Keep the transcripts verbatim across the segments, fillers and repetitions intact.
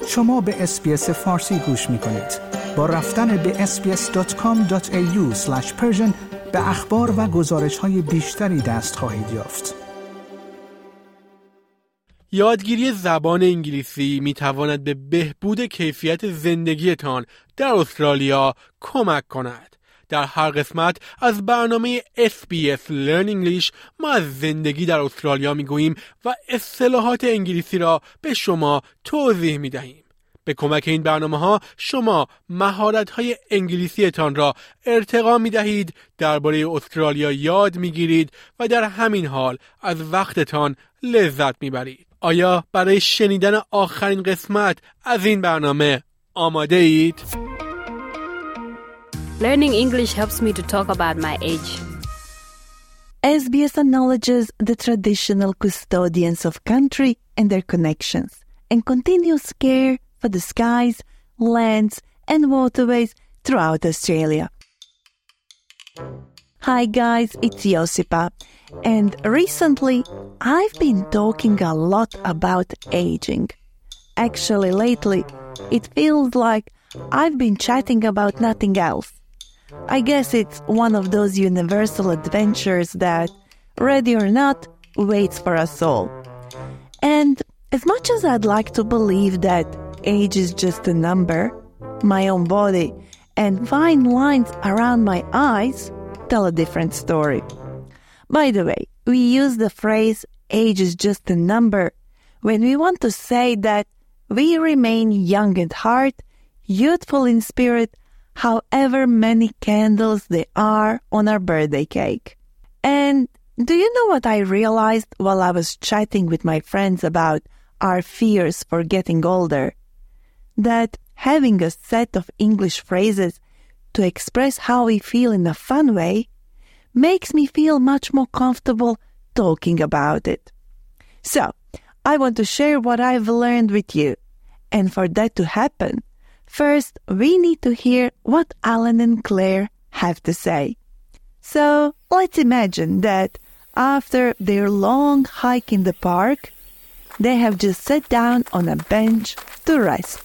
شما به اس‌بی‌اس فارسی گوش می‌کنید. با رفتن به اس بی اس دات کام دات ای یو اسلش پرشن به اخبار و گزارش‌های بیشتری دست خواهید یافت. یادگیری زبان انگلیسی می‌تواند به بهبود کیفیت زندگیتان در استرالیا کمک کند. در هر قسمت از برنامه اس بی اس Learn English ما از زندگی در استرالیا میگوییم و اصطلاحات انگلیسی را به شما توضیح میدهیم. به کمک این برنامه‌ها شما مهارت‌های انگلیسیتان را ارتقا می‌دهید، درباره استرالیا یاد می‌گیرید و در همین حال از وقتتان لذت می‌برید. آیا برای شنیدن آخرین قسمت از این برنامه آماده اید؟ Learning English helps me to talk about my age. S B S acknowledges the traditional custodians of country and their connections and continues care for the skies, lands, and waterways throughout Australia. Hi guys, it's Josipa, and recently I've been talking a lot about aging. Actually, lately it feels like I've been chatting about nothing else. I guess it's one of those universal adventures that, ready or not, waits for us all. And as much as I'd like to believe that age is just a number, my own body and fine lines around my eyes tell a different story. By the way, we use the phrase age is just a number when we want to say that we remain young at heart, youthful in spirit, however many candles there are on our birthday cake. And do you know what I realized while I was chatting with my friends about our fears for getting older? That having a set of English phrases to express how we feel in a fun way makes me feel much more comfortable talking about it. So, I want to share what I've learned with you. And for that to happen, first, we need to hear what Alan and Claire have to say. So, let's imagine that after their long hike in the park, they have just sat down on a bench to rest.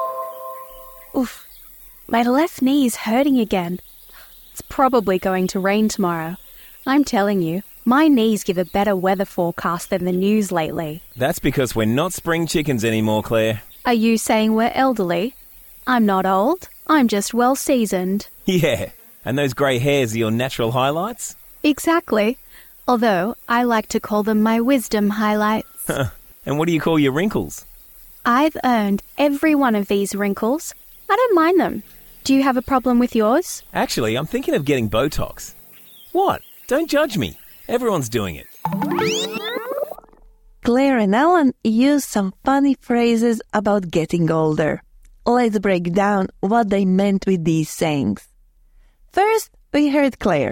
Oof, my left knee is hurting again. It's probably going to rain tomorrow. I'm telling you, my knees give a better weather forecast than the news lately. That's because we're not spring chickens anymore, Claire. Are you saying we're elderly? I'm not old. I'm just well-seasoned. Yeah, and those grey hairs are your natural highlights? Exactly. Although I like to call them my wisdom highlights. And what do you call your wrinkles? I've earned every one of these wrinkles. I don't mind them. Do you have a problem with yours? Actually, I'm thinking of getting Botox. What? Don't judge me. Everyone's doing it. Claire and Alan use some funny phrases about getting older. Let's break down what they meant with these sayings. First, we heard Claire.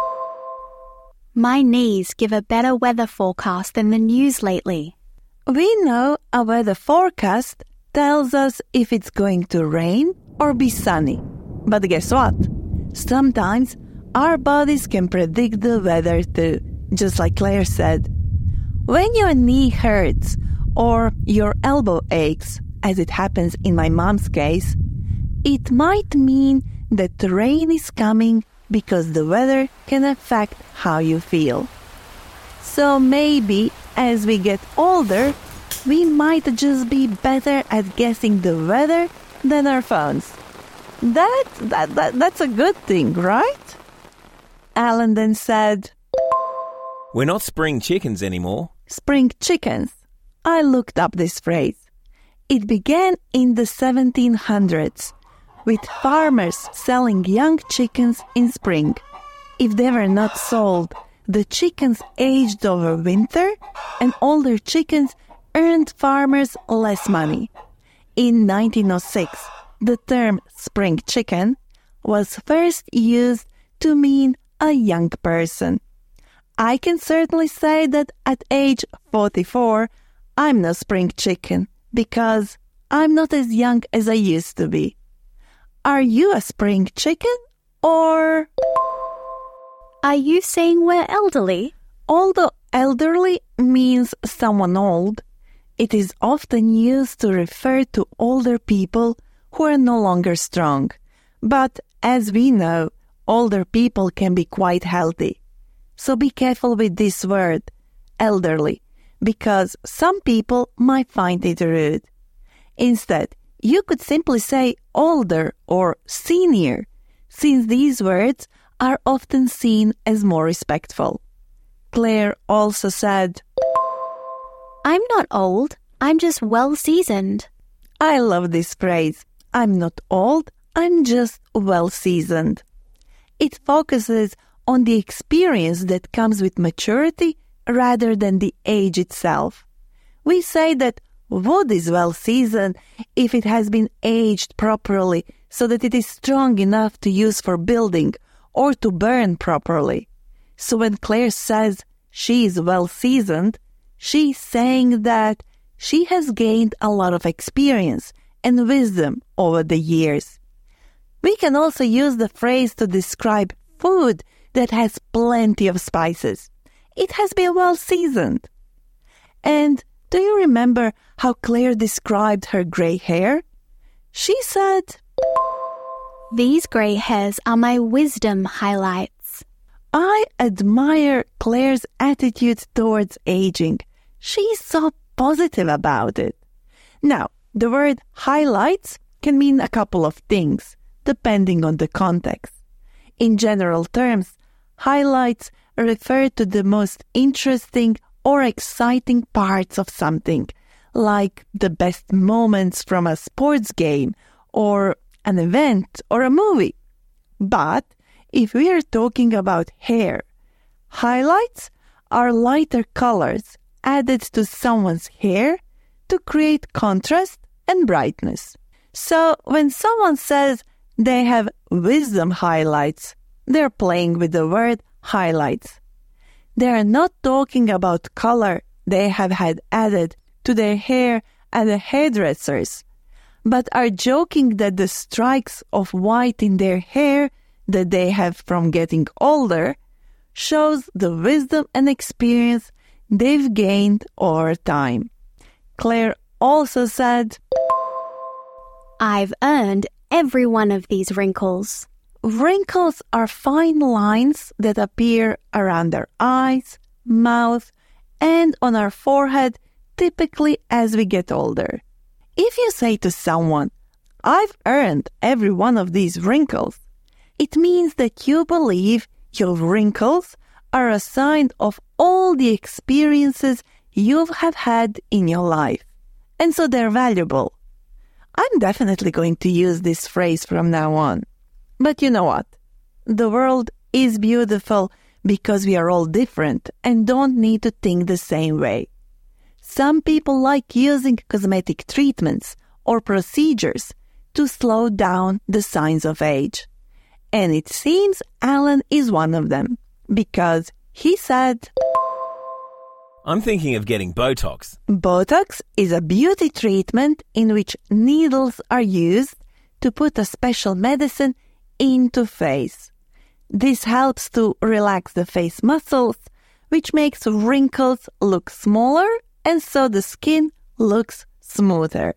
My knees give a better weather forecast than the news lately. We know a weather forecast tells us if it's going to rain or be sunny. But guess what? Sometimes our bodies can predict the weather too, just like Claire said. When your knee hurts or your elbow aches, as it happens in my mom's case, it might mean that the rain is coming because the weather can affect how you feel. So maybe as we get older, we might just be better at guessing the weather than our phones. That, that, that, that's a good thing, right? Alan then said, We're not spring chickens anymore. Spring chickens. I looked up this phrase. It began in the seventeen hundreds with farmers selling young chickens in spring. If they were not sold, the chickens aged over winter and older chickens earned farmers less money. In nineteen oh six, the term spring chicken was first used to mean a young person. I can certainly say that at age forty-four, I'm no spring chicken because I'm not as young as I used to be. Are you a spring chicken or... Are you saying we're elderly? Although elderly means someone old, It is often used to refer to older people who are no longer strong. But as we know, older people can be quite healthy. So be careful with this word, elderly, because some people might find it rude. Instead, you could simply say older or senior, since these words are often seen as more respectful. Claire also said, I'm not old, I'm just well-seasoned. I love this phrase. I'm not old, I'm just well-seasoned. It focuses on the experience that comes with maturity rather than the age itself. We say that wood is well-seasoned if it has been aged properly so that it is strong enough to use for building or to burn properly. So when Claire says she is well-seasoned, she's saying that she has gained a lot of experience and wisdom over the years. We can also use the phrase to describe food that has plenty of spices. It has been well-seasoned. And do you remember how Claire described her gray hair? She said, These grey hairs are my wisdom highlights. I admire Claire's attitude towards aging. She's so positive about it. Now, the word highlights can mean a couple of things, depending on the context. In general terms, highlights refer to the most interesting or exciting parts of something, like the best moments from a sports game or an event or a movie. But if we are talking about hair, highlights are lighter colors added to someone's hair to create contrast and brightness. So when someone says they have wisdom highlights, they're playing with the word highlights. They are not talking about color they have had added to their hair at the hairdressers, but are joking that the strikes of white in their hair that they have from getting older shows the wisdom and experience they've gained over time. Claire also said, I've earned every one of these wrinkles. Wrinkles are fine lines that appear around our eyes, mouth, and on our forehead, typically as we get older. If you say to someone, I've earned every one of these wrinkles, it means that you believe your wrinkles are a sign of all the experiences you have had in your life, and so they're valuable. I'm definitely going to use this phrase from now on. But you know what? The world is beautiful because we are all different and don't need to think the same way. Some people like using cosmetic treatments or procedures to slow down the signs of age. And it seems Alan is one of them, because he said, I'm thinking of getting Botox. Botox is a beauty treatment in which needles are used to put a special medicine into face. This helps to relax the face muscles, which makes wrinkles look smaller and so the skin looks smoother.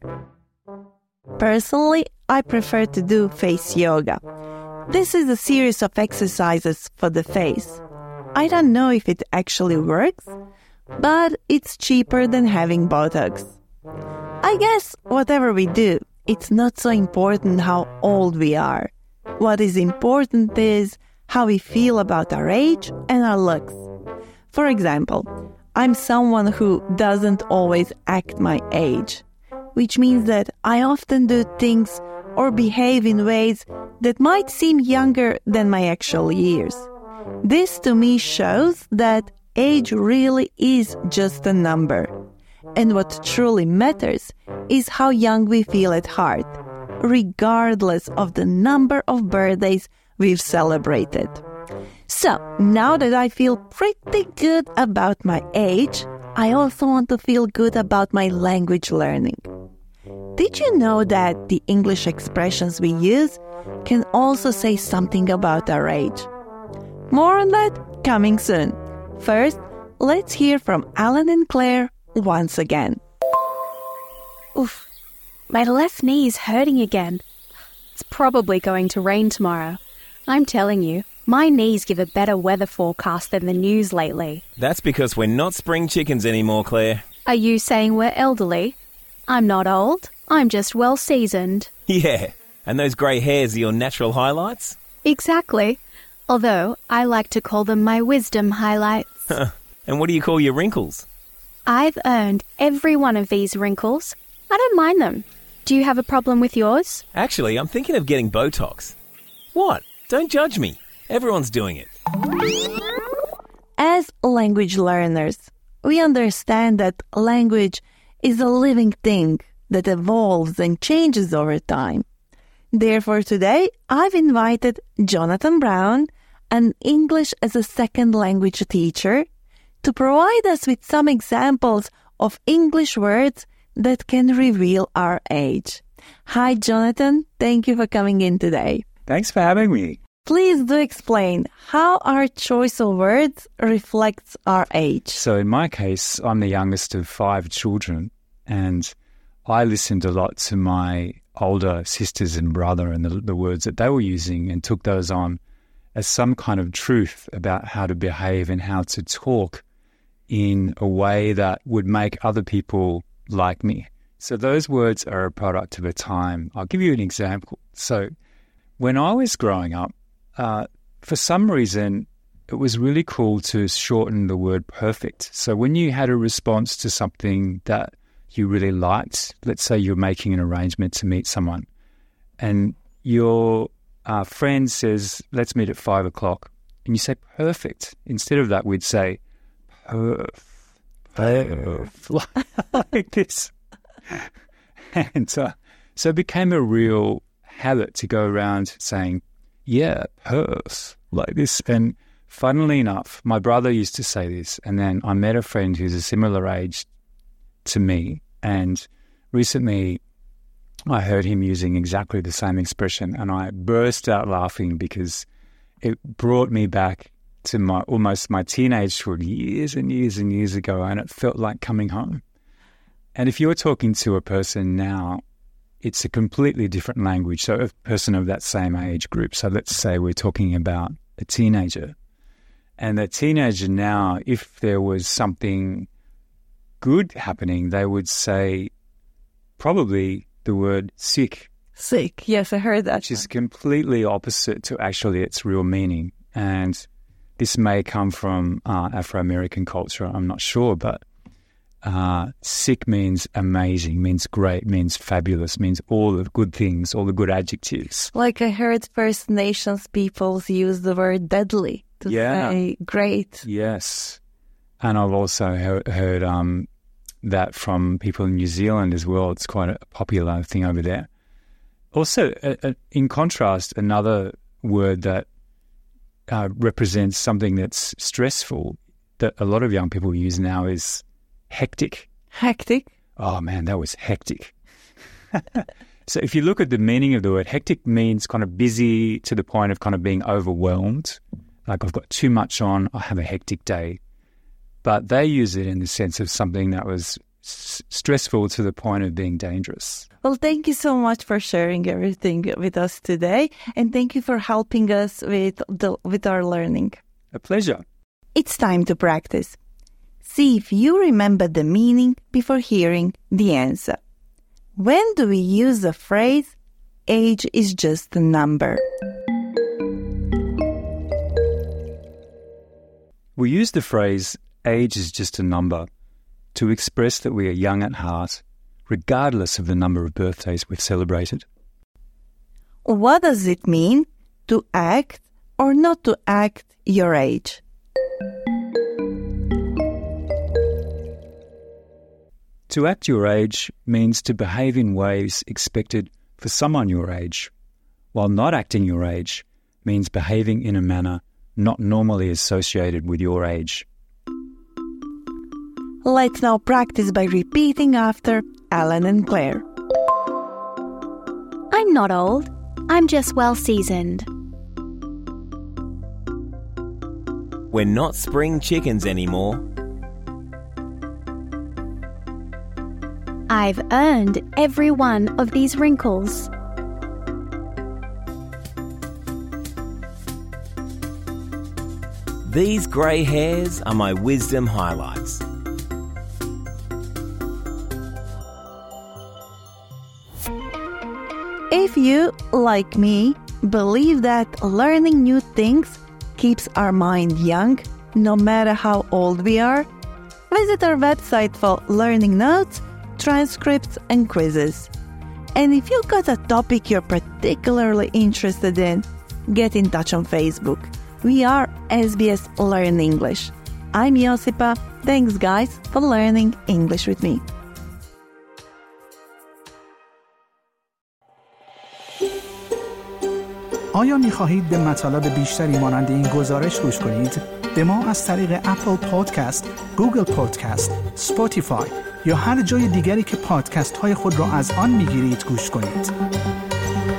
Personally, I prefer to do face yoga. This is a series of exercises for the face. I don't know if it actually works, but it's cheaper than having Botox. I guess whatever we do, it's not so important how old we are. What is important is how we feel about our age and our looks. For example, I'm someone who doesn't always act my age, which means that I often do things or behave in ways that might seem younger than my actual years. This to me shows that age really is just a number. And what truly matters is how young we feel at heart, regardless of the number of birthdays we've celebrated. So, now that I feel pretty good about my age, I also want to feel good about my language learning. Did you know that the English expressions we use can also say something about our age? More on that coming soon. First, let's hear from Alan and Claire once again. Oof, my left knee is hurting again. It's probably going to rain tomorrow. I'm telling you, my knees give a better weather forecast than the news lately. That's because we're not spring chickens anymore, Claire. Are you saying we're elderly? I'm not old. I'm just well seasoned. Yeah, and those grey hairs are your natural highlights? Exactly. Although I like to call them my wisdom highlights. And what do you call your wrinkles? I've earned every one of these wrinkles. I don't mind them. Do you have a problem with yours? Actually, I'm thinking of getting Botox. What? Don't judge me. Everyone's doing it. As language learners, we understand that language is a living thing that evolves and changes over time. Therefore, today, I've invited Jonathan Brown, an English as a second language teacher, to provide us with some examples of English words that can reveal our age. Hi, Jonathan. Thank you for coming in today. Thanks for having me. Please do explain how our choice of words reflects our age. So in my case, I'm the youngest of five children, and I listened a lot to my older sisters and brother and the, the words that they were using and took those on as some kind of truth about how to behave and how to talk in a way that would make other people like me. So those words are a product of a time. I'll give you an example. So when I was growing up, uh, for some reason, it was really cool to shorten the word perfect. So when you had a response to something that you really liked, let's say you're making an arrangement to meet someone, and your uh, friend says, let's meet at five o'clock, and you say perfect. Instead of that, we'd say perf, perf, like this. And uh, so it became a real habit to go around saying, yeah, perf, like this. And funnily enough, my brother used to say this, and then I met a friend who's a similar age to me, and recently I heard him using exactly the same expression, and I burst out laughing because it brought me back to my almost my teenagehood years and years and years ago, and it felt like coming home. And if you're talking to a person now, it's a completely different language. So a person of that same age group, so let's say we're talking about a teenager, and the teenager now, if there was something good happening, they would say probably the word sick. Sick, yes, I heard that. Which is completely opposite to actually its real meaning. And this may come from uh, Afro-American culture, I'm not sure, but uh, sick means amazing, means great, means fabulous, means all the good things, all the good adjectives. Like I heard First Nations peoples use the word deadly to yeah. say great. Yes. And I've also he- heard um, that from people in New Zealand as well. It's quite a popular thing over there. Also, uh, uh, in contrast, another word that uh, represents something that's stressful that a lot of young people use now is hectic. Hectic? Oh, man, that was hectic. So if you look at the meaning of the word, hectic means kind of busy to the point of kind of being overwhelmed. Like I've got too much on, I have a hectic day. But they use it in the sense of something that was s- stressful to the point of being dangerous. Well, thank you so much for sharing everything with us today, and thank you for helping us with the, with our learning. A pleasure. It's time to practice. See if you remember the meaning before hearing the answer. When do we use the phrase, age is just a number? We use the phrase, age is just a number, to express that we are young at heart, regardless of the number of birthdays we've celebrated. What does it mean to act or not to act your age? To act your age means to behave in ways expected for someone your age, while not acting your age means behaving in a manner not normally associated with your age. Let's now practice by repeating after Alan and Claire. I'm not old. I'm just well seasoned. We're not spring chickens anymore. I've earned every one of these wrinkles. These grey hairs are my wisdom highlights. If you, like me, believe that learning new things keeps our mind young, no matter how old we are, visit our website for learning notes, transcripts, and quizzes. And if you've got a topic you're particularly interested in, get in touch on Facebook. We are S B S Learn English. I'm Josipa. Thanks, guys, for learning English with me. آیا می خواهید به مطالب بیشتری مانند این گزارش گوش کنید؟ به ما از طریق اپل پادکست، گوگل پادکست، اسپاتیفای یا هر جای دیگری که پادکست های خود را از آن می گیرید گوش کنید.